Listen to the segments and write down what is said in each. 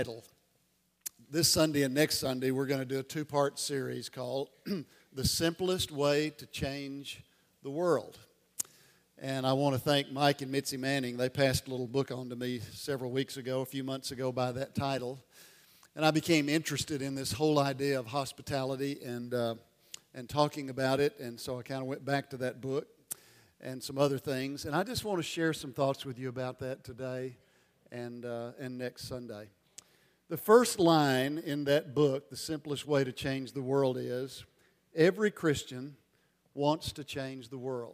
title. This Sunday and next Sunday, we're going to do a two-part series called The Simplest Way to Change the World. And I want to thank Mike and Mitzi Manning. They passed a little book on to me several weeks ago, a few months ago, by that title. And I became interested in this whole idea of hospitality and talking about it. And so I kind of went back to that book and some other things. And I just want to share some thoughts with you about that today and next Sunday. The first line in that book, The Simplest Way to Change the World, is, every Christian wants to change the world.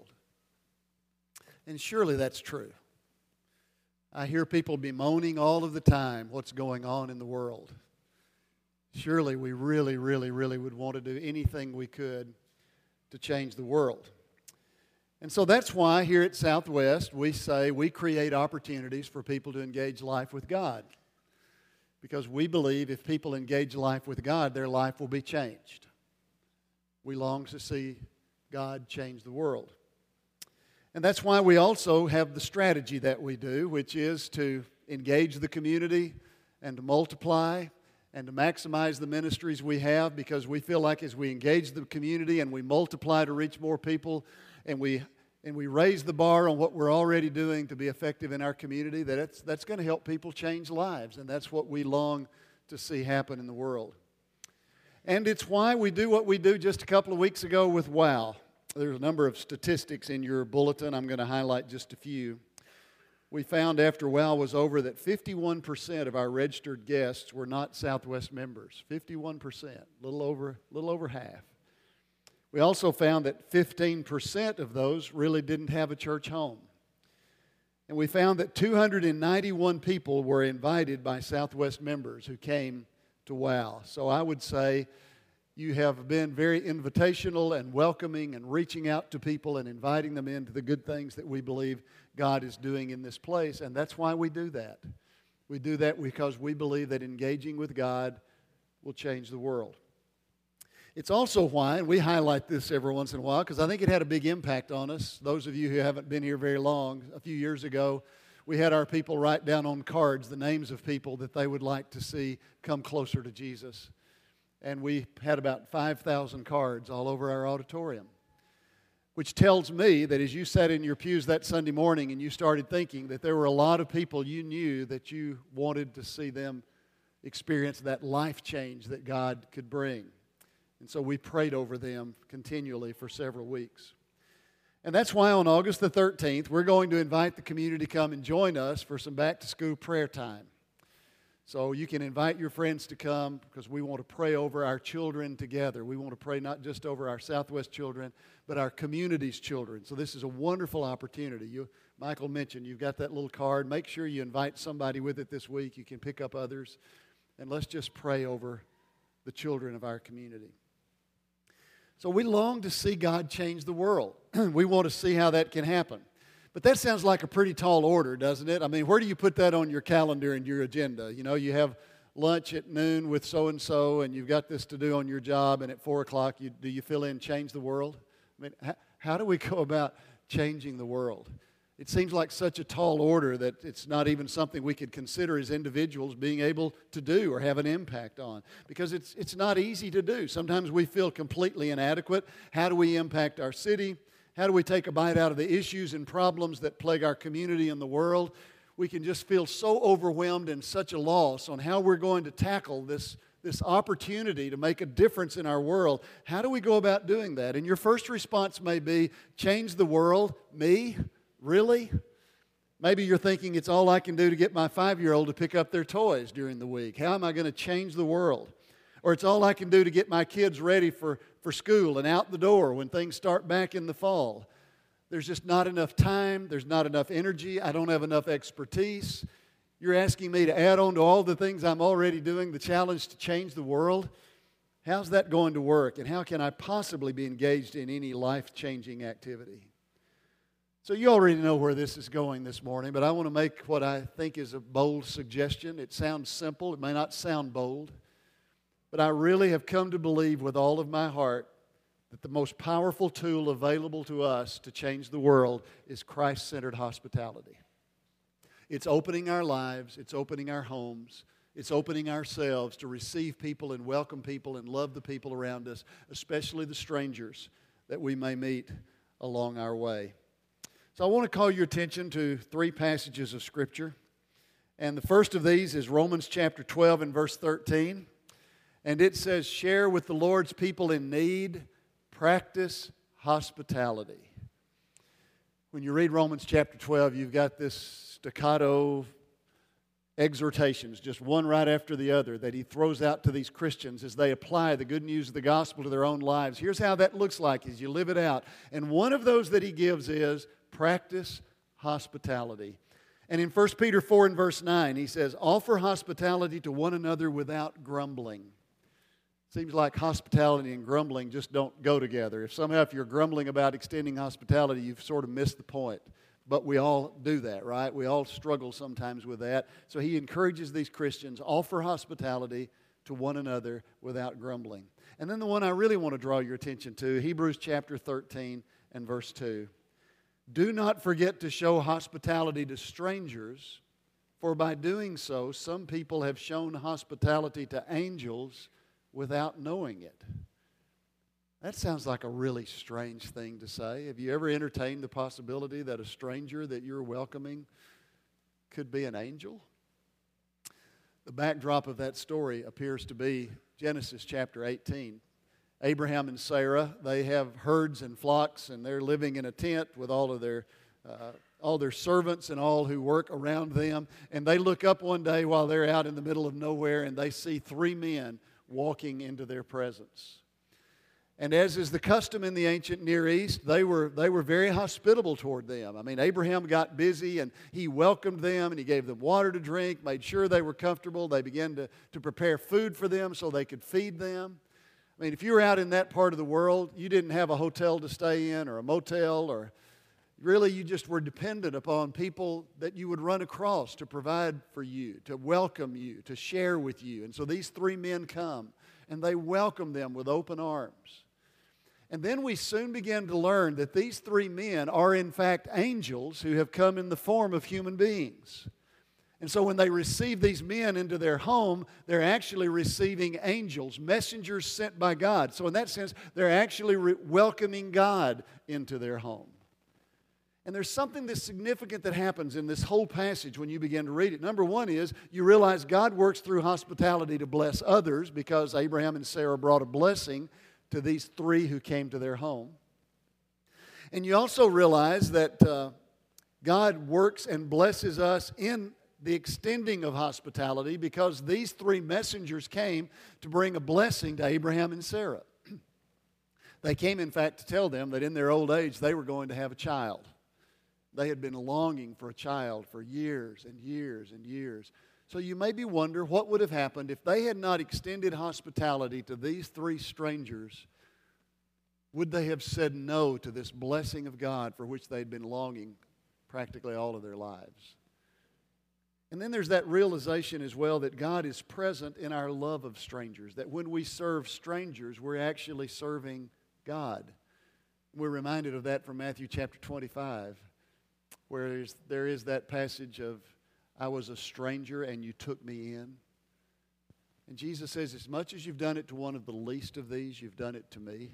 And surely that's true. I hear people bemoaning all of the time what's going on in the world. Surely we really would want to do anything we could to change the world. And so that's why here at Southwest we say we create opportunities for people to engage life with God. Because we believe if people engage life with God, their life will be changed. We long to see God change the world. And that's why we also have the strategy that we do, which is to engage the community and to multiply and to maximize the ministries we have, because we feel like as we engage the community and we multiply to reach more people and we raise the bar on what we're already doing to be effective in our community, that's going to help people change lives, and that's what we long to see happen in the world. And it's why we do what we do. Just a couple of weeks ago with WOW. There's a number of statistics in your bulletin. I'm going to highlight just a few. We found after WOW was over that 51% of our registered guests were not Southwest members. 51%, a little over half. We also found that 15% of those really didn't have a church home. And we found that 291 people were invited by Southwest members who came to WOW. So I would say you have been very invitational and welcoming and reaching out to people and inviting them into the good things that we believe God is doing in this place. And that's why we do that. We do that because we believe that engaging with God will change the world. It's also why, and we highlight this every once in a while, because I think it had a big impact on us. Those of you who haven't been here very long, a few years ago, we had our people write down on cards the names of people that they would like to see come closer to Jesus. And we had about 5,000 cards all over our auditorium, which tells me that as you sat in your pews that Sunday morning and you started thinking that there were a lot of people you knew that you wanted to see them experience that life change that God could bring. And so we prayed over them continually for several weeks. And that's why on August the 13th, we're going to invite the community to come and join us for some back-to-school prayer time. So you can invite your friends to come because we want to pray over our children together. We want to pray not just over our Southwest children, but our community's children. So this is a wonderful opportunity. Michael mentioned you've got that little card. Make sure you invite somebody with it this week. You can pick up others. And let's just pray over the children of our community. So we long to see God change the world. We want to see how that can happen. But that sounds like a pretty tall order, doesn't it? I mean, where do you put that on your calendar and your agenda? You know, you have lunch at noon with so-and-so, and you've got this to do on your job, and at 4 o'clock, do you fill in change the world? I mean, how do we go about changing the world? It seems like such a tall order that it's not even something we could consider as individuals being able to do or have an impact on, because it's not easy to do. Sometimes we feel completely inadequate. How do we impact our city? How do we take a bite out of the issues and problems that plague our community and the world? We can just feel so overwhelmed and such a loss on how we're going to tackle this opportunity to make a difference in our world. How do we go about doing that? And your first response may be, change the world, me? Really? Maybe you're thinking it's all I can do to get my 5-year-old to pick up their toys during the week. How am I going to change the world? Or it's all I can do to get my kids ready for school and out the door when things start back in the fall. There's just not enough time. There's not enough energy. I don't have enough expertise. You're asking me to add on to all the things I'm already doing, the challenge to change the world. How's that going to work? And how can I possibly be engaged in any life-changing activity? So you already know where this is going this morning, but I want to make what I think is a bold suggestion. It sounds simple. It may not sound bold. But I really have come to believe with all of my heart that the most powerful tool available to us to change the world is Christ-centered hospitality. It's opening our lives. It's opening our homes. It's opening ourselves to receive people and welcome people and love the people around us, especially the strangers that we may meet along our way. So I want to call your attention to 3 passages of Scripture. And the first of these is Romans chapter 12 and verse 13. And it says, share with the Lord's people in need, practice hospitality. When you read Romans chapter 12, you've got this staccato exhortations, just one right after the other, that he throws out to these Christians as they apply the good news of the gospel to their own lives. Here's how that looks like as you live it out. And one of those that he gives is practice hospitality. And in 1 Peter 4 and verse 9, he says, offer hospitality to one another without grumbling. Seems like hospitality and grumbling just don't go together. If you're grumbling about extending hospitality, you've sort of missed the point. But we all do that, right? We all struggle sometimes with that. So he encourages these Christians, offer hospitality to one another without grumbling. And then the one I really want to draw your attention to, Hebrews chapter 13 and verse 2. Do not forget to show hospitality to strangers, for by doing so, some people have shown hospitality to angels without knowing it. That sounds like a really strange thing to say. Have you ever entertained the possibility that a stranger that you're welcoming could be an angel? The backdrop of that story appears to be Genesis chapter 18. Abraham and Sarah, they have herds and flocks, and they're living in a tent with all their servants and all who work around them. And they look up one day while they're out in the middle of nowhere, and they see 3 men walking into their presence. And as is the custom in the ancient Near East, they were very hospitable toward them. I mean, Abraham got busy and he welcomed them and he gave them water to drink, made sure they were comfortable. They began to prepare food for them so they could feed them. I mean, if you were out in that part of the world, you didn't have a hotel to stay in or a motel, or really you just were dependent upon people that you would run across to provide for you, to welcome you, to share with you. And so these 3 men come and they welcome them with open arms. And then we soon begin to learn that these 3 men are in fact angels who have come in the form of human beings. And so when they receive these men into their home, they're actually receiving angels, messengers sent by God. So in that sense, they're actually welcoming God into their home. And there's something that's significant that happens in this whole passage when you begin to read it. Number one is you realize God works through hospitality to bless others, because Abraham and Sarah brought a blessing to these 3 who came to their home. And you also realize that God works and blesses us in the extending of hospitality, because these 3 messengers came to bring a blessing to Abraham and Sarah. They came, in fact, to tell them that in their old age they were going to have a child. They had been longing for a child for years and years and years. So you maybe wonder what would have happened if they had not extended hospitality to these 3 strangers. Would they have said no to this blessing of God for which they'd been longing practically all of their lives? And then there's that realization as well that God is present in our love of strangers, that when we serve strangers, we're actually serving God. We're reminded of that from Matthew chapter 25, where there is that passage of, I was a stranger and you took me in. And Jesus says, as much as you've done it to one of the least of these, you've done it to me.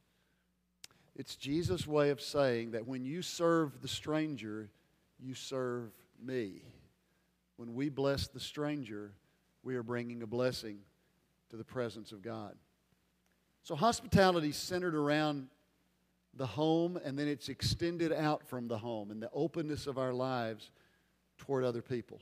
It's Jesus' way of saying that when you serve the stranger, you serve me. When we bless the stranger, we are bringing a blessing to the presence of God. So hospitality is centered around the home, and then it's extended out from the home and the openness of our lives toward other people.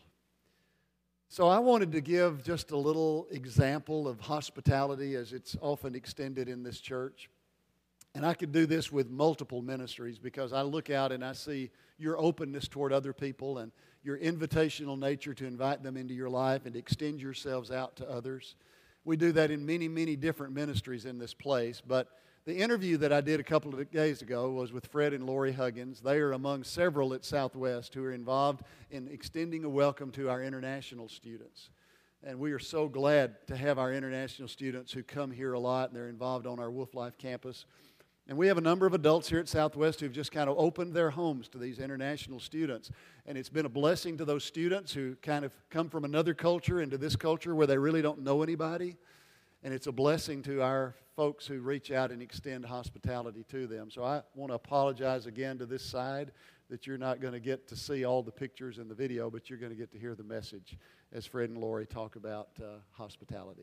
So I wanted to give just a little example of hospitality as it's often extended in this church. And I could do this with multiple ministries, because I look out and I see your openness toward other people and your invitational nature to invite them into your life and extend yourselves out to others. We do that in many, many different ministries in this place. But the interview that I did a couple of days ago was with Fred and Lori Huggins. They are among several at Southwest who are involved in extending a welcome to our international students. And we are so glad to have our international students who come here a lot, and they're involved on our Wolf Life campus. And we have a number of adults here at Southwest who've just kind of opened their homes to these international students. And it's been a blessing to those students who kind of come from another culture into this culture where they really don't know anybody. And it's a blessing to our folks who reach out and extend hospitality to them. So I want to apologize again to this side that you're not going to get to see all the pictures in the video, but you're going to get to hear the message as Fred and Lori talk about hospitality.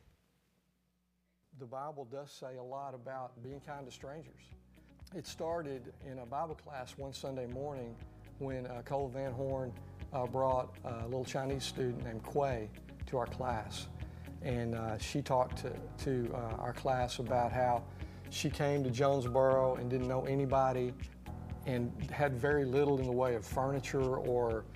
The Bible does say a lot about being kind to strangers. It started in a Bible class one Sunday morning when Cole Van Horn brought a little Chinese student named Kuei to our class. And she talked to our class about how she came to Jonesboro and didn't know anybody and had very little in the way of furniture or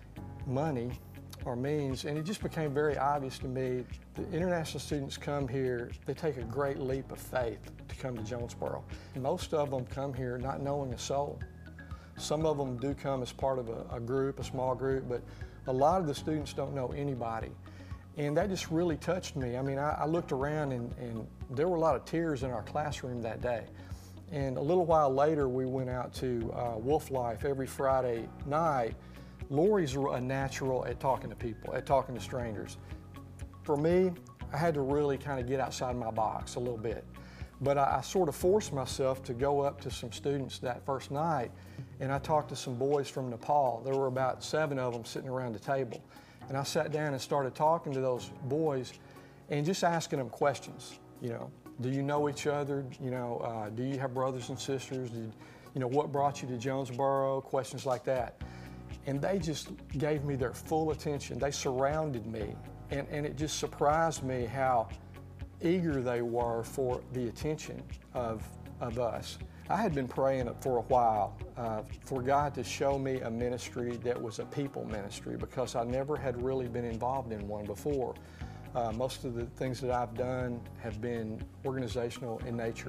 money or means, and it just became very obvious to me the international students come here, they take a great leap of faith to come to Jonesboro. Most of them come here not knowing a soul. Some of them do come as part of a group, a small group, but a lot of the students don't know anybody. And that just really touched me. I mean, I looked around and there were a lot of tears in our classroom that day. And a little while later, we went out to Wolf Life every Friday night. Lori's a natural at talking to people, at talking to strangers. For me, I had to really kind of get outside my box a little bit. But I sort of forced myself to go up to some students that first night, and I talked to some boys from Nepal. There were about 7 of them sitting around the table. And I sat down and started talking to those boys and just asking them questions. You know, do you know each other? You know, do you have brothers and sisters? What brought you to Jonesboro? Questions like that. And they just gave me their full attention. They surrounded me, and it just surprised me how eager they were for the attention of us. I had been praying for a while for God to show me a ministry that was a people ministry, because I never had really been involved in one before. Most of the things that I've done have been organizational in nature.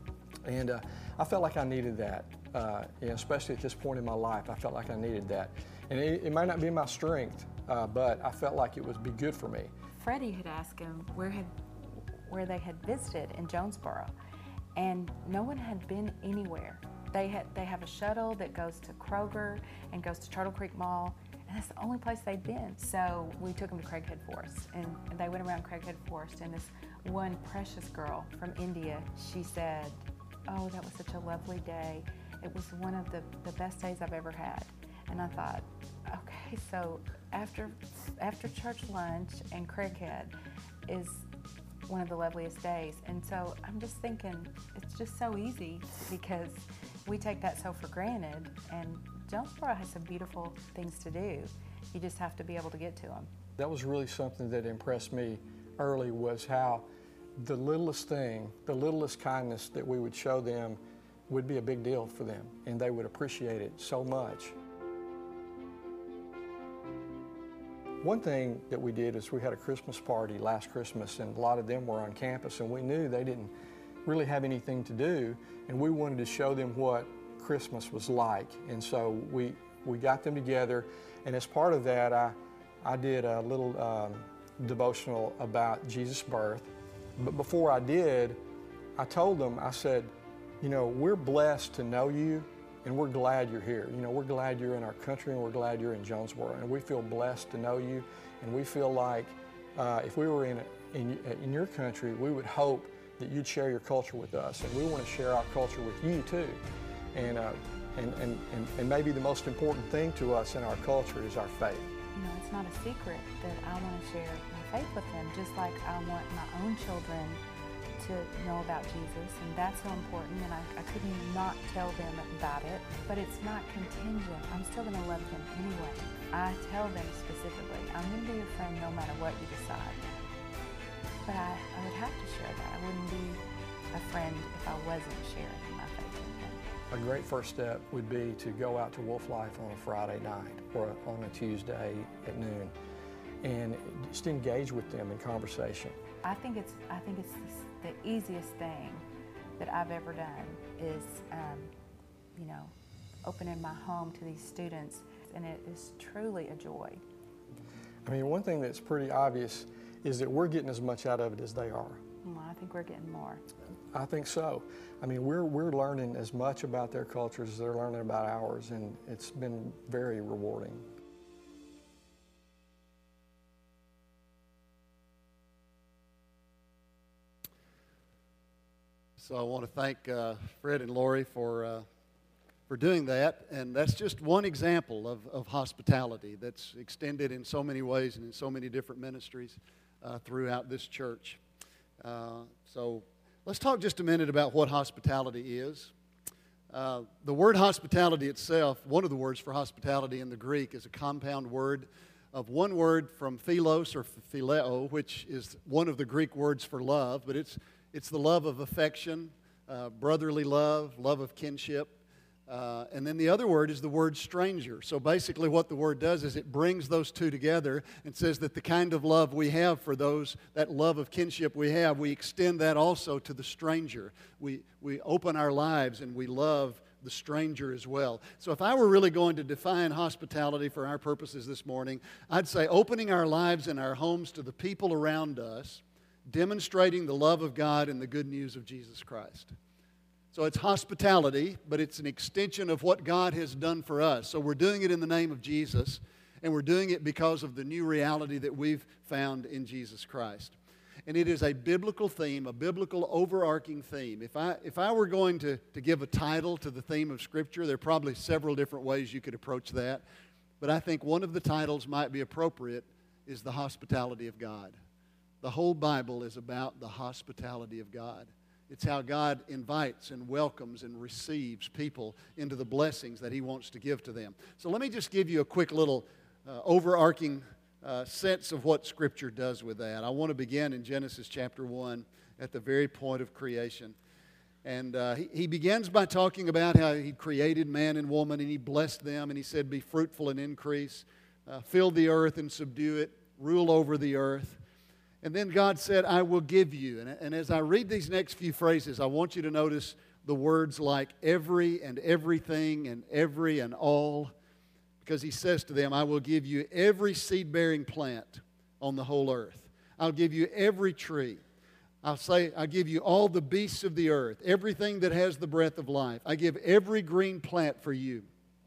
And I felt like I needed that, especially at this point in my life. I felt like I needed that. And it might not be my strength, but I felt like it would be good for me. Freddie had asked him where they had visited in Jonesboro, and no one had been anywhere. They have a shuttle that goes to Kroger and goes to Turtle Creek Mall, and that's the only place they'd been. So we took them to Craighead Forest, and they went around Craighead Forest, and this one precious girl from India, she said, "Oh, that was such a lovely day. It was one of the best days I've ever had." And I thought, okay, so after church lunch and Craighead is one of the loveliest days. And so I'm just thinking, it's just so easy because we take that so for granted. And Jonesboro has some beautiful things to do. You just have to be able to get to them. That was really something that impressed me early, was how the littlest thing, the littlest kindness that we would show them would be a big deal for them, and they would appreciate it so much. One thing that we did is we had a Christmas party last Christmas, and a lot of them were on campus, and we knew they didn't really have anything to do, and we wanted to show them what Christmas was like. And so we got them together, and as part of that, I did a little devotional about Jesus' birth. But before I did, I told them, I said, we're blessed to know you, and we're glad you're here. We're glad you're in our country, and we're glad you're in Jonesboro, and we feel blessed to know you, and we feel like if we were in your country, we would hope that you'd share your culture with us, and we want to share our culture with you too. And maybe the most important thing to us in our culture is our faith. It's not a secret that I want to share my faith with them, just like I want my own children to know about Jesus, and that's so important, and I couldn't not tell them about it, but it's not contingent. I'm still going to love them anyway. I tell them specifically, I'm going to be your friend no matter what you decide. But I would have to share that. I wouldn't be a friend if I wasn't sharing my faith with them. A great first step would be to go out to Wolf Life on a Friday night or on a Tuesday at noon and just engage with them in conversation. I think it's the easiest thing that I've ever done is, opening my home to these students, and it is truly a joy. I mean, one thing that's pretty obvious is that we're getting as much out of it as they are. Well, I think we're getting more. I think so. I mean, we're learning as much about their cultures as they're learning about ours, and it's been very rewarding. So I want to thank Fred and Lori for doing that. And that's just one example of hospitality that's extended in so many ways and in so many different ministries throughout this church. So let's talk just a minute about what hospitality is. The word hospitality itself, one of the words for hospitality in the Greek, is a compound word of one word from philos or phileo, which is one of the Greek words for love, but it's the love of affection, brotherly love, love of kinship. And then the other word is the word stranger. So basically what the word does is it brings those two together and says that the kind of love we have for those, that love of kinship we have, we extend that also to the stranger. We open our lives and we love the stranger as well. So if I were really going to define hospitality for our purposes this morning, I'd say opening our lives and our homes to the people around us, demonstrating the love of God and the good news of Jesus Christ. So it's hospitality, but it's an extension of what God has done for us. So we're doing it in the name of Jesus, and we're doing it because of the new reality that we've found in Jesus Christ. And it is a biblical theme, a biblical overarching theme. If I were going to give a title to the theme of Scripture, there are probably several different ways you could approach that. But I think one of the titles might be appropriate is the hospitality of God. The whole Bible is about the hospitality of God. It's how God invites and welcomes and receives people into the blessings that He wants to give to them. So let me just give you a quick little overarching sense of what Scripture does with that. I want to begin in Genesis chapter 1 at the very point of creation. And he begins by talking about how He created man and woman, and He blessed them, and He said, "Be fruitful and increase, fill the earth and subdue it, rule over the earth." And then God said, "I will give you." And as I read these next few phrases, I want you to notice the words like every and everything and every and all, because He says to them, "I will give you every seed-bearing plant on the whole earth. I'll give you every tree. I'll give you all the beasts of the earth, everything that has the breath of life. I give every green plant for you."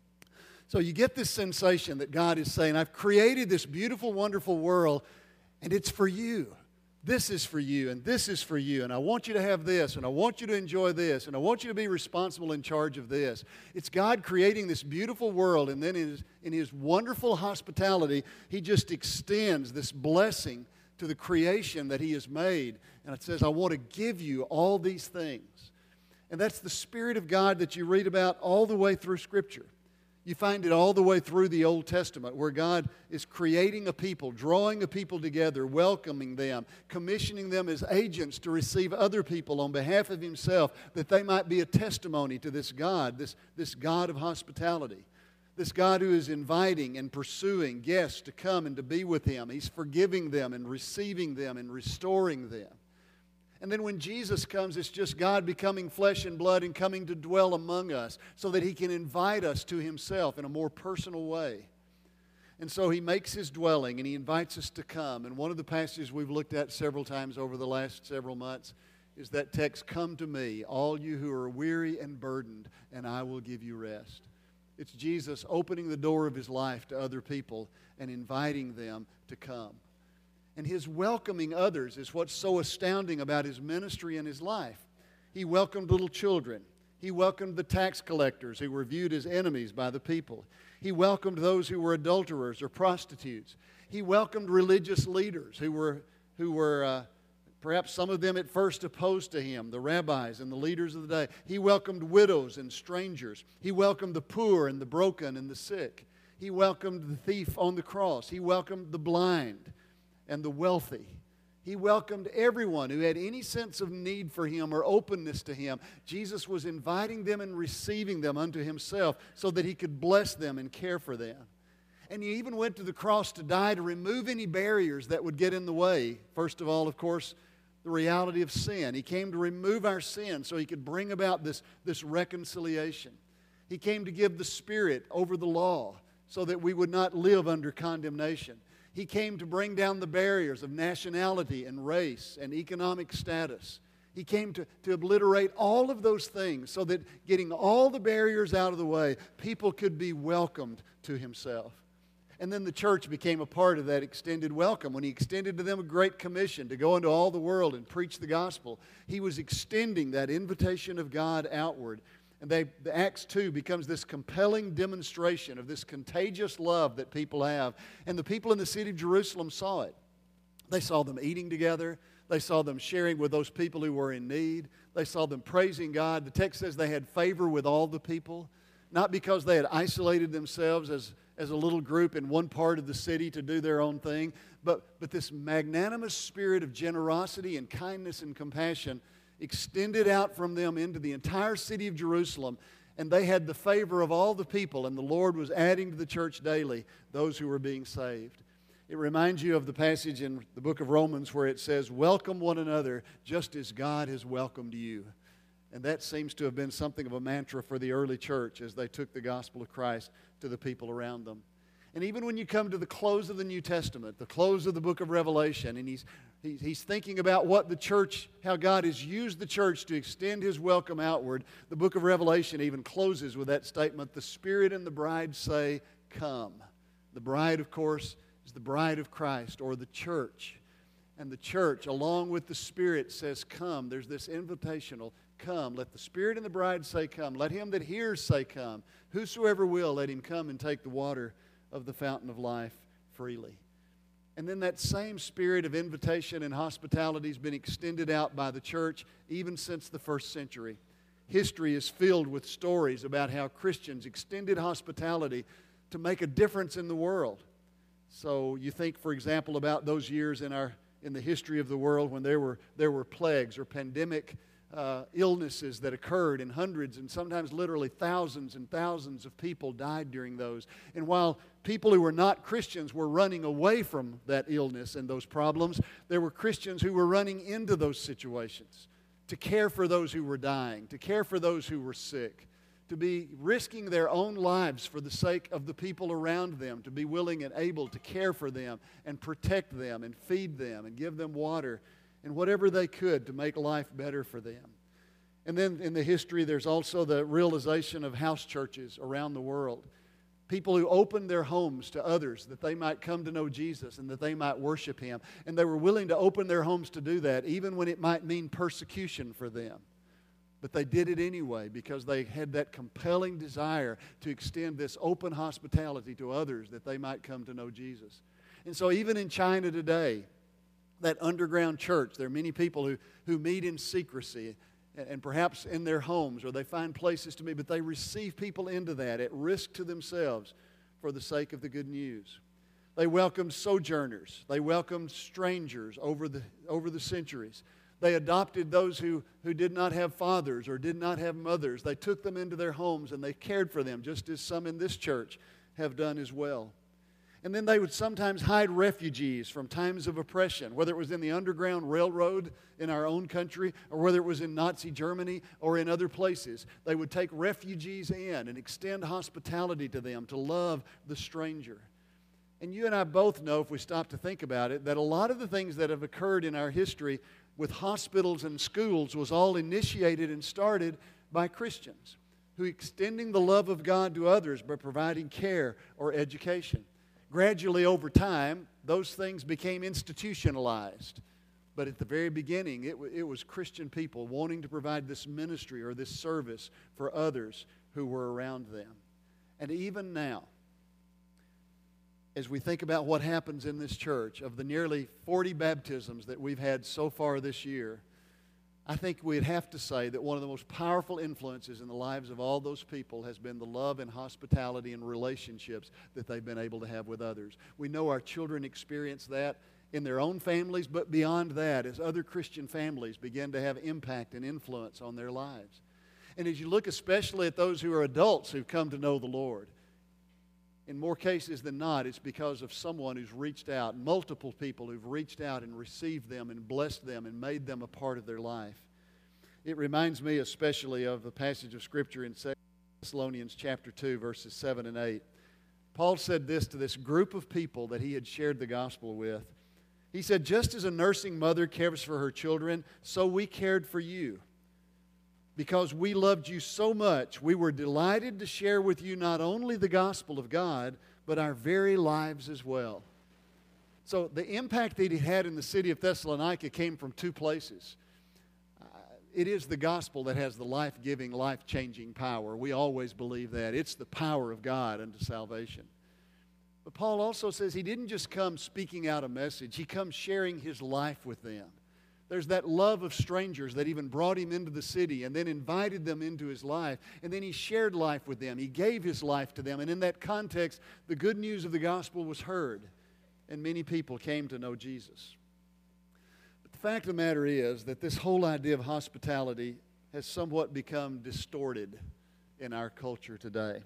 So you get this sensation that God is saying, I've created this beautiful, wonderful world, and it's for you. This is for you, and this is for you, and I want you to have this, and I want you to enjoy this, and I want you to be responsible in charge of this. It's God creating this beautiful world, and then in His wonderful hospitality, He just extends this blessing to the creation that He has made. And it says, I want to give you all these things. And that's the Spirit of God that you read about all the way through Scripture. You find it all the way through the Old Testament, where God is creating a people, drawing a people together, welcoming them, commissioning them as agents to receive other people on behalf of Himself, that they might be a testimony to this God, this God of hospitality, this God who is inviting and pursuing guests to come and to be with Him. He's forgiving them and receiving them and restoring them. And then when Jesus comes, it's just God becoming flesh and blood and coming to dwell among us so that He can invite us to Himself in a more personal way. And so He makes His dwelling and He invites us to come. And one of the passages we've looked at several times over the last several months is that text, "Come to me, all you who are weary and burdened, and I will give you rest." It's Jesus opening the door of His life to other people and inviting them to come. And His welcoming others is what's so astounding about His ministry and His life. He welcomed little children. He welcomed the tax collectors who were viewed as enemies by the people. He welcomed those who were adulterers or prostitutes. He welcomed religious leaders who were perhaps some of them at first opposed to Him, the rabbis and the leaders of the day. He welcomed widows and strangers. He welcomed the poor and the broken and the sick. He welcomed the thief on the cross. He welcomed the blind and the wealthy. He welcomed everyone who had any sense of need for Him or openness to Him. Jesus was inviting them and receiving them unto Himself so that He could bless them and care for them. And He even went to the cross to die to remove any barriers that would get in the way. First of all, of course, the reality of sin. He came to remove our sin so He could bring about this reconciliation. He came to give the Spirit over the law so that we would not live under condemnation. He came to bring down the barriers of nationality and race and economic status. He came to obliterate all of those things so that getting all the barriers out of the way, people could be welcomed to Himself. And then the church became a part of that extended welcome. When He extended to them a great commission to go into all the world and preach the gospel, He was extending that invitation of God outward. And Acts 2 becomes this compelling demonstration of this contagious love that people have. And the people in the city of Jerusalem saw it. They saw them eating together. They saw them sharing with those people who were in need. They saw them praising God. The text says they had favor with all the people, not because they had isolated themselves as a little group in one part of the city to do their own thing, but this magnanimous spirit of generosity and kindness and compassion extended out from them into the entire city of Jerusalem, and they had the favor of all the people, and the Lord was adding to the church daily those who were being saved. It reminds you of the passage in the book of Romans where it says, "Welcome one another just as God has welcomed you." And that seems to have been something of a mantra for the early church as they took the gospel of Christ to the people around them. And even when you come to the close of the New Testament, the close of the book of Revelation, and he's thinking about what the church, how God has used the church to extend His welcome outward, the book of Revelation even closes with that statement, "The Spirit and the bride say, 'Come.'" The bride, of course, is the bride of Christ, or the church. And the church, along with the Spirit, says, "Come." There's this invitational, "Come." Let the Spirit and the bride say, "Come." Let him that hears say, "Come." Whosoever will, let him come and take the water of the fountain of life freely. And then that same spirit of invitation and hospitality has been extended out by the church even since the first century. History is filled with stories about how Christians extended hospitality to make a difference in the world. So you think, for example, about those years in the history of the world when there were plagues or pandemic illnesses that occurred, and hundreds and sometimes literally thousands and thousands of people died during those. And while people who were not Christians were running away from that illness and those problems, there were Christians who were running into those situations to care for those who were dying, to care for those who were sick, to be risking their own lives for the sake of the people around them, to be willing and able to care for them and protect them and feed them and give them water and whatever they could to make life better for them. And then in the history, there's also the realization of house churches around the world. People who opened their homes to others that they might come to know Jesus and that they might worship Him. And they were willing to open their homes to do that, even when it might mean persecution for them. But they did it anyway because they had that compelling desire to extend this open hospitality to others that they might come to know Jesus. And so even in China today, that underground church, there are many people who meet in secrecy and perhaps in their homes, or they find places to meet, but they receive people into that at risk to themselves for the sake of the good news. They welcomed sojourners. They welcomed strangers over the centuries. They adopted those who did not have fathers or did not have mothers. They took them into their homes and they cared for them, just as some in this church have done as well. And then they would sometimes hide refugees from times of oppression, whether it was in the Underground Railroad in our own country or whether it was in Nazi Germany or in other places. They would take refugees in and extend hospitality to them, to love the stranger. And you and I both know, if we stop to think about it, that a lot of the things that have occurred in our history with hospitals and schools was all initiated and started by Christians who extending the love of God to others by providing care or education. Gradually over time, those things became institutionalized. But at the very beginning, it was Christian people wanting to provide this ministry or this service for others who were around them. And even now, as we think about what happens in this church, of the nearly 40 baptisms that we've had so far this year, I think we'd have to say that one of the most powerful influences in the lives of all those people has been the love and hospitality and relationships that they've been able to have with others. We know our children experience that in their own families, but beyond that, as other Christian families begin to have impact and influence on their lives. And as you look especially at those who are adults who've come to know the Lord, in more cases than not, it's because of someone who's reached out, multiple people who've reached out and received them and blessed them and made them a part of their life. It reminds me especially of the passage of Scripture in 2 Thessalonians chapter 2, verses 7 and 8. Paul said this to this group of people that he had shared the gospel with. He said, just as a nursing mother cares for her children, so we cared for you. Because we loved you so much, we were delighted to share with you not only the gospel of God, but our very lives as well. So the impact that he had in the city of Thessalonica came from two places. It is the gospel that has the life-giving, life-changing power. We always believe that. It's the power of God unto salvation. But Paul also says he didn't just come speaking out a message. He comes sharing his life with them. There's that love of strangers that even brought him into the city and then invited them into his life. And then he shared life with them. He gave his life to them. And in that context, the good news of the gospel was heard. And many people came to know Jesus. But the fact of the matter is that this whole idea of hospitality has somewhat become distorted in our culture today.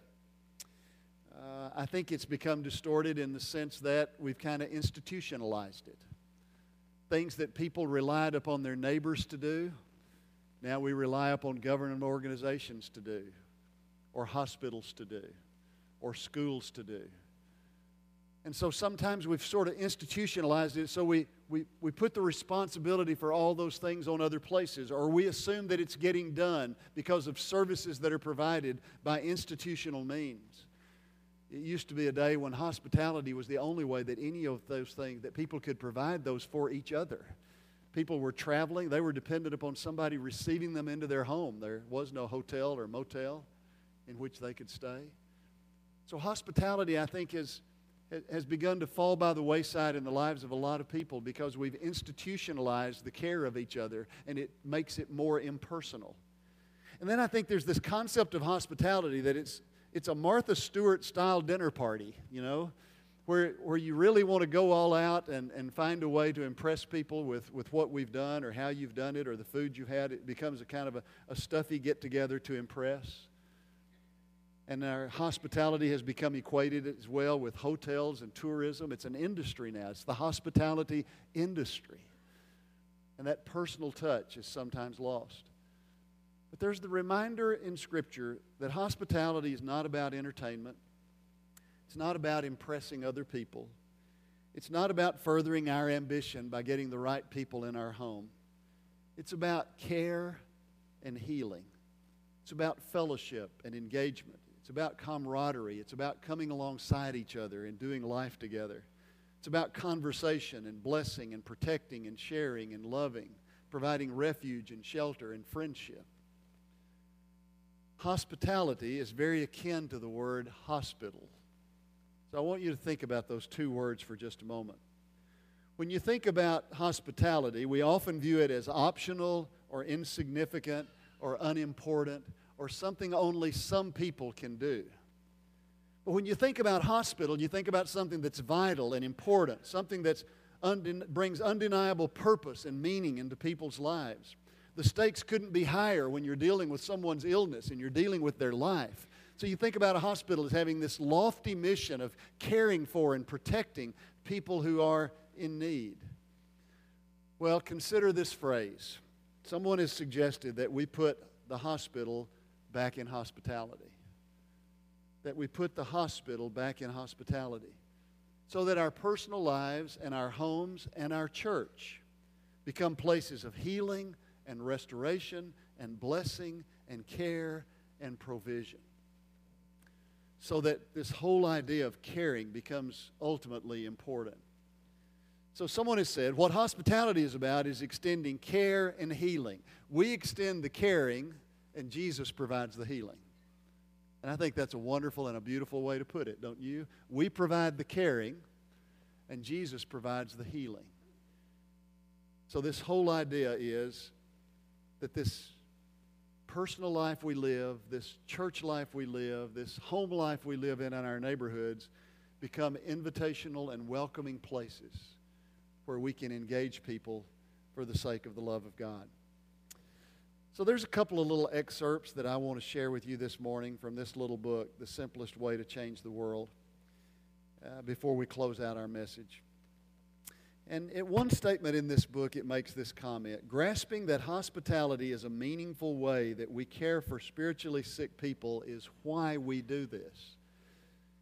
I think it's become distorted in the sense that we've kind of institutionalized it. Things that people relied upon their neighbors to do, now we rely upon government organizations to do, or hospitals to do, or schools to do. And so sometimes we've sort of institutionalized it, so we put the responsibility for all those things on other places, or we assume that it's getting done because of services that are provided by institutional means. It used to be a day when hospitality was the only way that any of those things, that people could provide those for each other. People were traveling. They were dependent upon somebody receiving them into their home. There was no hotel or motel in which they could stay. So hospitality, I think, has begun to fall by the wayside in the lives of a lot of people because we've institutionalized the care of each other, and it makes it more impersonal. And then I think there's this concept of hospitality that it's a Martha Stewart-style dinner party, you know, where you really want to go all out and find a way to impress people with what we've done or how you've done it or the food you've had. It becomes a kind of a stuffy get-together to impress. And our hospitality has become equated as well with hotels and tourism. It's an industry now. It's the hospitality industry. And that personal touch is sometimes lost. But there's the reminder in Scripture that hospitality is not about entertainment. It's not about impressing other people. It's not about furthering our ambition by getting the right people in our home. It's about care and healing. It's about fellowship and engagement. It's about camaraderie. It's about coming alongside each other and doing life together. It's about conversation and blessing and protecting and sharing and loving, providing refuge and shelter and friendship. Hospitality is very akin to the word hospital. So I want you to think about those two words for just a moment. When you think about hospitality, we often view it as optional or insignificant or unimportant or something only some people can do. But when you think about hospital, you think about something that's vital and important, something that brings undeniable purpose and meaning into people's lives. The stakes couldn't be higher when you're dealing with someone's illness and you're dealing with their life. So you think about a hospital as having this lofty mission of caring for and protecting people who are in need. Well, consider this phrase. Someone has suggested that we put the hospital back in hospitality. That we put the hospital back in hospitality. So that our personal lives and our homes and our church become places of healing and restoration and blessing and care and provision. So that this whole idea of caring becomes ultimately important. So someone has said, what hospitality is about is extending care and healing. We extend the caring, and Jesus provides the healing. And I think that's a wonderful and a beautiful way to put it, don't you? We provide the caring, and Jesus provides the healing. So this whole idea is that this personal life we live, this church life we live, this home life we live in our neighborhoods become invitational and welcoming places where we can engage people for the sake of the love of God. So there's a couple of little excerpts that I want to share with you this morning from this little book, The Simplest Way to Change the World, before we close out our message. And at one statement in this book, it makes this comment: grasping that hospitality is a meaningful way that we care for spiritually sick people is why we do this.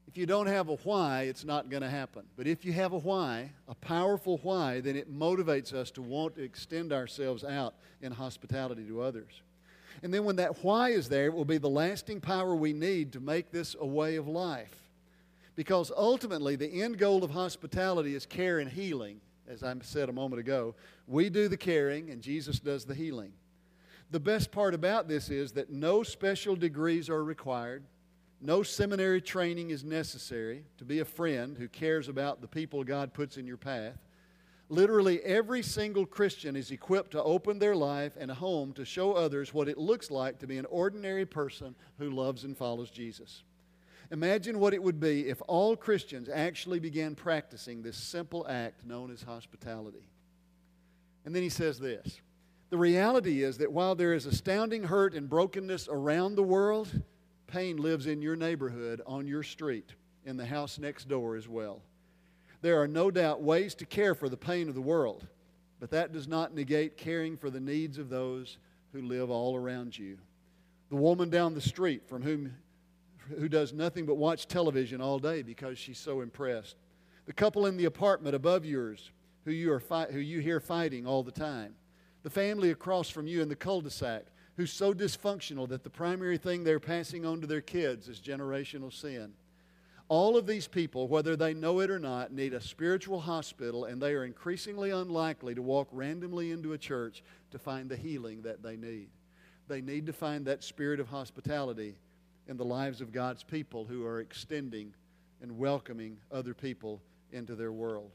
If you don't have a why, it's not going to happen. But if you have a why, a powerful why, then it motivates us to want to extend ourselves out in hospitality to others. And then when that why is there, it will be the lasting power we need to make this a way of life. Because ultimately, the end goal of hospitality is care and healing. As I said a moment ago, we do the caring and Jesus does the healing. The best part about this is that no special degrees are required. No seminary training is necessary to be a friend who cares about the people God puts in your path. Literally every single Christian is equipped to open their life and home to show others what it looks like to be an ordinary person who loves and follows Jesus. Imagine what it would be if all Christians actually began practicing this simple act known as hospitality. And then he says this, the reality is that while there is astounding hurt and brokenness around the world, pain lives in your neighborhood, on your street, in the house next door as well. There are no doubt ways to care for the pain of the world, but that does not negate caring for the needs of those who live all around you. The woman down the street who does nothing but watch television all day because she's so impressed. The couple in the apartment above yours who you hear fighting all the time. The family across from you in the cul-de-sac who's so dysfunctional that the primary thing they're passing on to their kids is generational sin. All of these people, whether they know it or not, need a spiritual hospital, and they are increasingly unlikely to walk randomly into a church to find the healing that they need. They need to find that spirit of hospitality in the lives of God's people who are extending and welcoming other people into their world.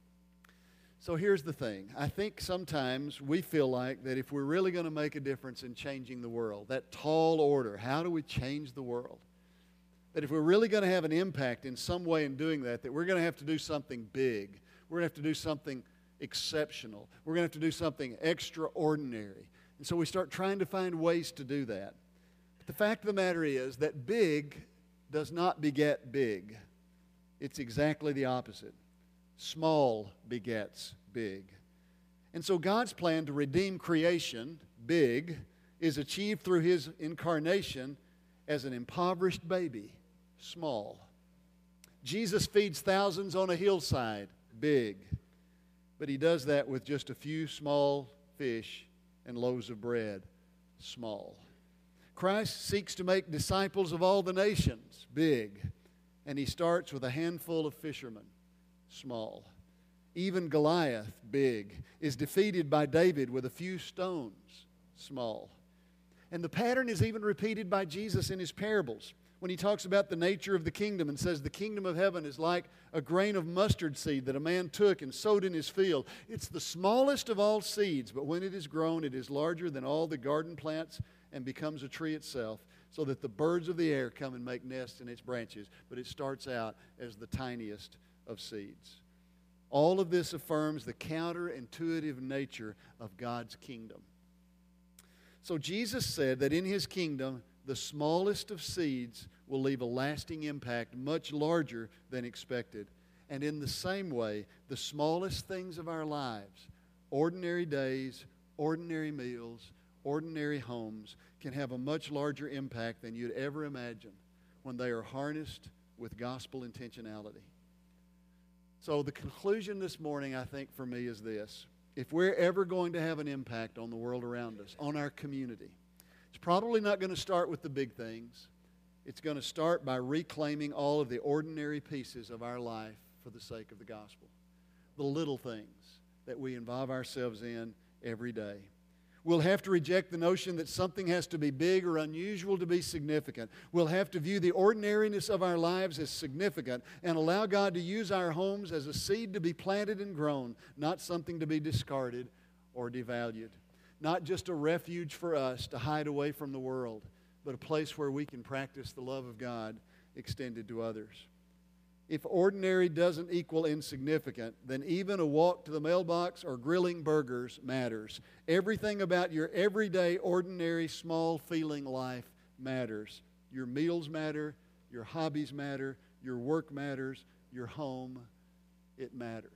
So here's the thing. I think sometimes we feel like that if we're really going to make a difference in changing the world, that tall order, how do we change the world? That if we're really going to have an impact in some way in doing that, that we're going to have to do something big. We're going to have to do something exceptional. We're going to have to do something extraordinary. And so we start trying to find ways to do that. But the fact of the matter is that big does not beget big. It's exactly the opposite. Small begets big. And so God's plan to redeem creation, big, is achieved through His incarnation as an impoverished baby, small. Jesus feeds thousands on a hillside, big. But He does that with just a few small fish and loaves of bread, small. Christ seeks to make disciples of all the nations, big. And He starts with a handful of fishermen, small. Even Goliath, big, is defeated by David with a few stones, small. And the pattern is even repeated by Jesus in His parables when He talks about the nature of the kingdom and says the kingdom of heaven is like a grain of mustard seed that a man took and sowed in his field. It's the smallest of all seeds, but when it is grown, it is larger than all the garden plants and becomes a tree itself, so that the birds of the air come and make nests in its branches. But it starts out as the tiniest of seeds. All of this affirms the counterintuitive nature of God's kingdom. So Jesus said that in His kingdom, the smallest of seeds will leave a lasting impact much larger than expected. And in the same way, the smallest things of our lives, ordinary days, ordinary meals, ordinary homes, can have a much larger impact than you'd ever imagine when they are harnessed with gospel intentionality. So the conclusion this morning, I think, for me is this. If we're ever going to have an impact on the world around us, on our community, it's probably not going to start with the big things. It's going to start by reclaiming all of the ordinary pieces of our life for the sake of the gospel. The little things that we involve ourselves in every day. We'll have to reject the notion that something has to be big or unusual to be significant. We'll have to view the ordinariness of our lives as significant and allow God to use our homes as a seed to be planted and grown, not something to be discarded or devalued. Not just a refuge for us to hide away from the world, but a place where we can practice the love of God extended to others. If ordinary doesn't equal insignificant, then even a walk to the mailbox or grilling burgers matters. Everything about your everyday, ordinary, small feeling life matters. Your meals matter, your hobbies matter, your work matters, your home, it matters.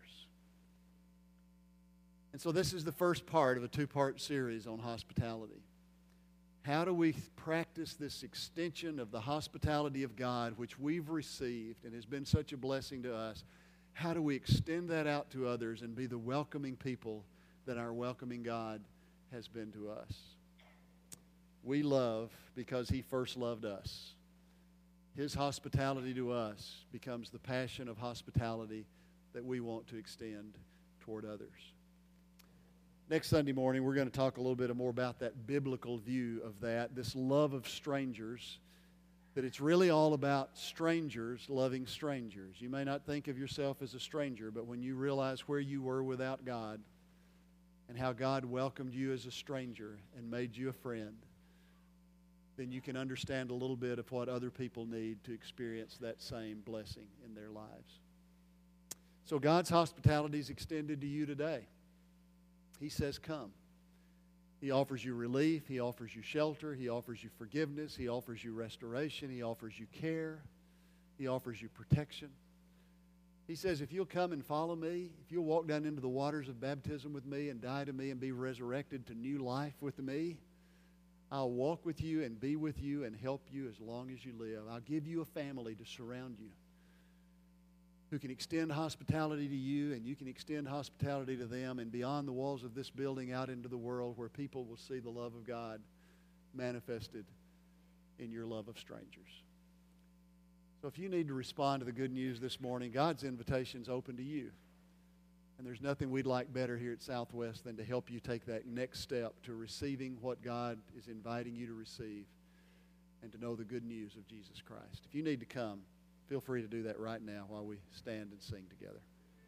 And so this is the first part of a two-part series on hospitality. How do we practice this extension of the hospitality of God, which we've received and has been such a blessing to us? How do we extend that out to others and be the welcoming people that our welcoming God has been to us? We love because He first loved us. His hospitality to us becomes the passion of hospitality that we want to extend toward others. Next Sunday morning, we're going to talk a little bit more about that biblical view of that, this love of strangers, that it's really all about strangers loving strangers. You may not think of yourself as a stranger, but when you realize where you were without God and how God welcomed you as a stranger and made you a friend, then you can understand a little bit of what other people need to experience that same blessing in their lives. So God's hospitality is extended to you today. He says, come. He offers you relief. He offers you shelter. He offers you forgiveness. He offers you restoration. He offers you care. He offers you protection. He says, if you'll come and follow me, if you'll walk down into the waters of baptism with me and die to me and be resurrected to new life with me, I'll walk with you and be with you and help you as long as you live. I'll give you a family to surround you who can extend hospitality to you, and you can extend hospitality to them, and beyond the walls of this building out into the world where people will see the love of God manifested in your love of strangers. So if you need to respond to the good news this morning, God's invitation is open to you. And there's nothing we'd like better here at Southwest than to help you take that next step to receiving what God is inviting you to receive and to know the good news of Jesus Christ. If you need to come, feel free to do that right now while we stand and sing together.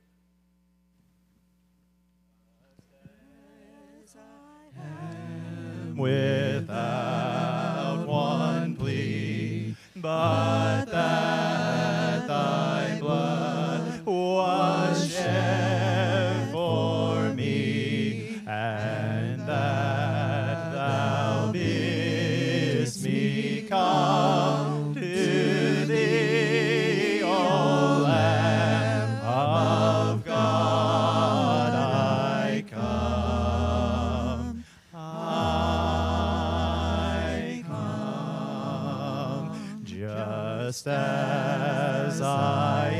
Without one plea, but that thy blood was shed for me, and that thou bidst me come to thee, O Lamb of God, I come. I come, just as I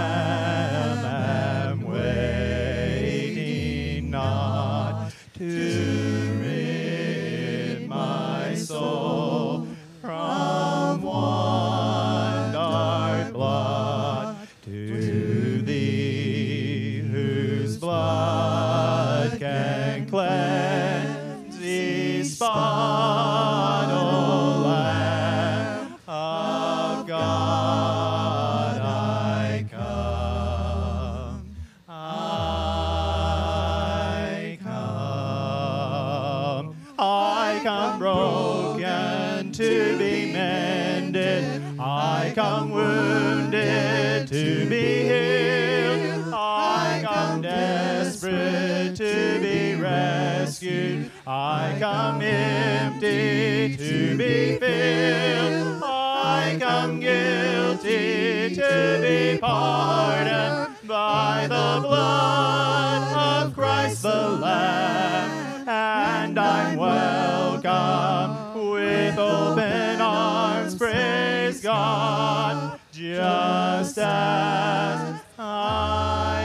am waiting not to rid my soul from one dark blot, to thee whose blood can cleanse these spot, O Lamb of God, I come. I come. I come broken to be mended. I come wounded to be healed. I come desperate to be rescued. I come empty to be filled. I come guilty to be pardoned by the blood of Christ the Lamb. And I'm welcome with open arms, praise God, just as I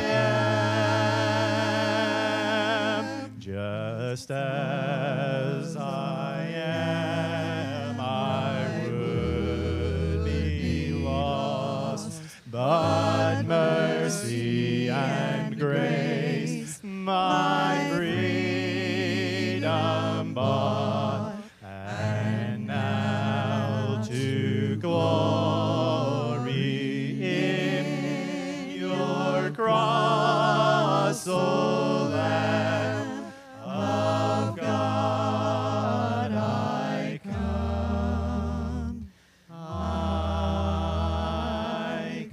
am, just as I am. I would be lost, but mercy and grace my freedom bought, and now to glory in your cross, O Lamb of God, I come. I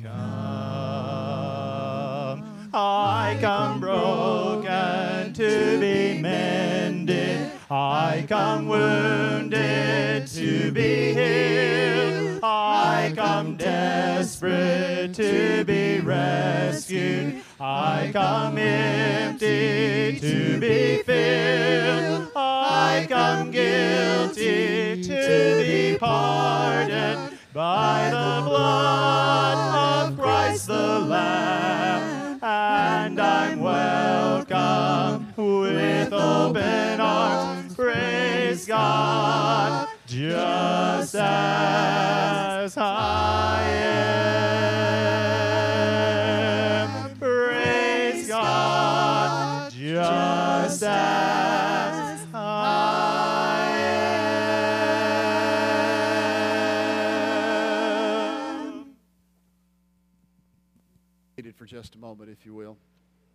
come. I come broken to be mended. I come wounded to be healed. I come desperate to be rescued. I come empty to be filled. I come guilty God, just as I am. Praise God, just as I am. For just a moment, if you will.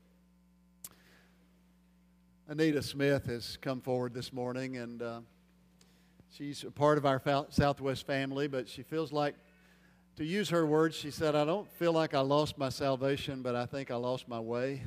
Anita Smith has come forward this morning, and she's a part of our Southwest family, but she feels like, to use her words, she said, I don't feel like I lost my salvation, but I think I lost my way.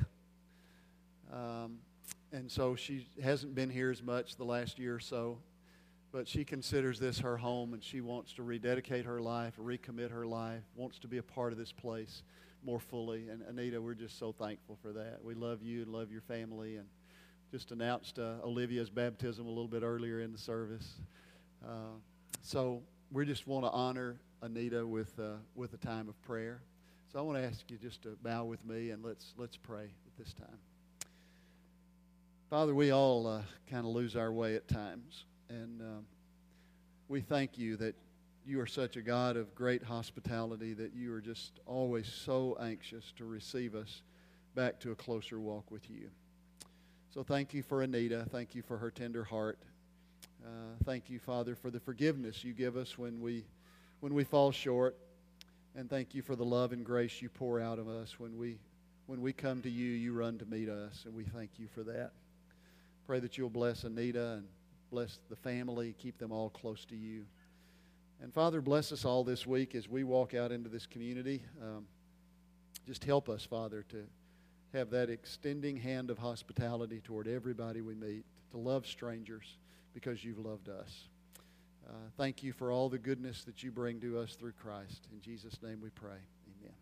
And so she hasn't been here as much the last year or so, but she considers this her home, and she wants to rededicate her life, recommit her life, wants to be a part of this place more fully. And Anita, we're just so thankful for that. We love you and love your family, and just announced Olivia's baptism a little bit earlier in the service. So we just want to honor Anita with a time of prayer. So I want to ask you just to bow with me, and let's pray at this time. Father, we all kind of lose our way at times, and we thank you that you are such a God of great hospitality, that you are just always so anxious to receive us back to a closer walk with you. So thank you for Anita. Thank you for her tender heart. Thank you, Father, for the forgiveness you give us when we fall short. And thank you for the love and grace you pour out of us. When we come to you, you run to meet us, and we thank you for that. Pray that you'll bless Anita and bless the family, keep them all close to you. And Father, bless us all this week as we walk out into this community. Just help us, Father, to have that extending hand of hospitality toward everybody we meet, to love strangers because you've loved us. Thank you for all the goodness that you bring to us through Christ. In Jesus' name we pray. Amen.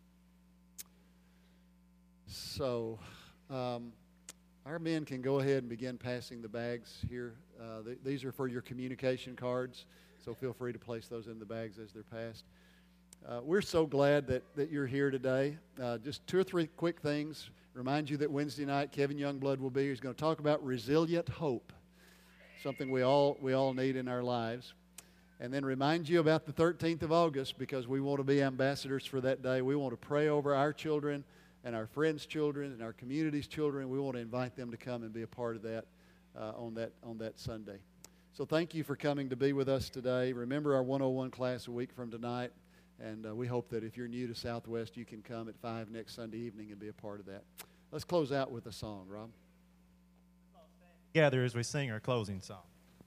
So, our men can go ahead and begin passing the bags here. These are for your communication cards, so feel free to place those in the bags as they're passed. We're so glad that you're here today. Just two or three quick things. Remind you that Wednesday night, Kevin Youngblood will be here. He's going to talk about resilient hope, something we all need in our lives. And then remind you about the 13th of August, because we want to be ambassadors for that day. We want to pray over our children and our friends' children and our community's children. We want to invite them to come and be a part of that on that Sunday. So thank you for coming to be with us today. Remember our 101 class a week from tonight. And we hope that if you're new to Southwest, you can come at 5 next Sunday evening and be a part of that. Let's close out with a song, Rob. Together as we sing our closing song.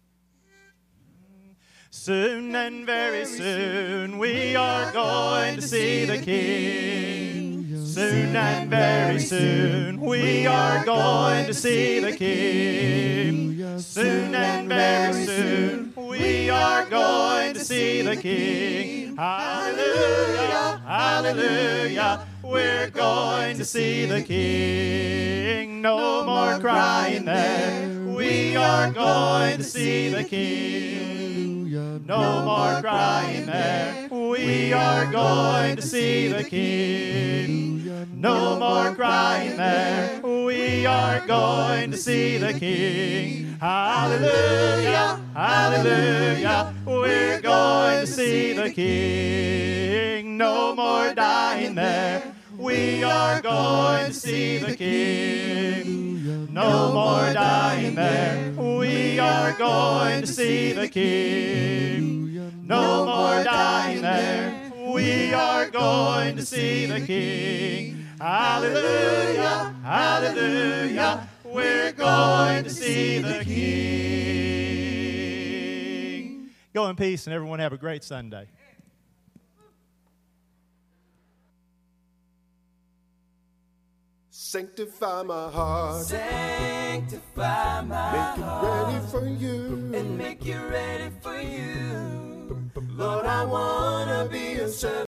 Soon and very soon we are going to see the King. Soon and very soon we are going to see the King. Soon and very soon we are going to see the King. Hallelujah, hallelujah, we're going to see the King. No more crying there, we are going to see the King. No more crying there, we are going to see the King. No more crying there, we are going to see the King. Hallelujah, hallelujah, we're going to see the King. No more dying there, we are going to see the King. No more dying there, we are going to see the King. No more dying there, we are going to see the King. Hallelujah, hallelujah, we're going to see the King. Go in peace, and everyone have a great Sunday. Sanctify my heart. Sanctify my heart. Make it ready for you. And make it ready for you. Lord, I want to be a servant.